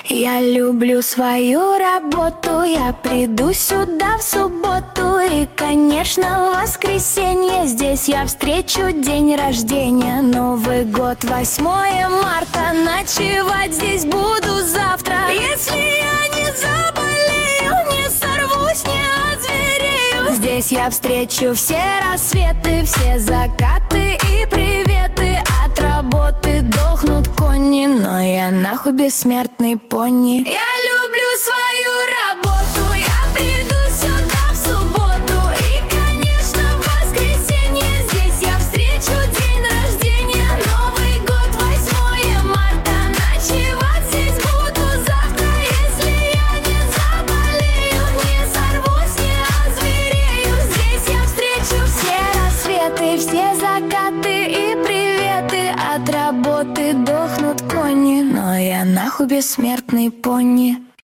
Я люблю свою работу, я приду сюда в субботу. И, конечно, в воскресенье здесь я встречу день рождения. Новый год, 8 марта, ночевать здесь буду завтра. Если я не заболею, не сорвусь, не озверею. Здесь я встречу все рассветы, все закаты и приветы. От работы дохнут кони, но я нахуй бессмертный пони. Я люблю свою работу, я приду сюда в субботу. И, конечно, в воскресенье здесь я встречу день рождения. Новый год, 8 марта, ночевать здесь буду завтра. Если я не заболею, не сорвусь, не озверею. Здесь я встречу все рассветы, все закаты и приветы. От работы дохнут кони, но я нахуй бессмертный пони.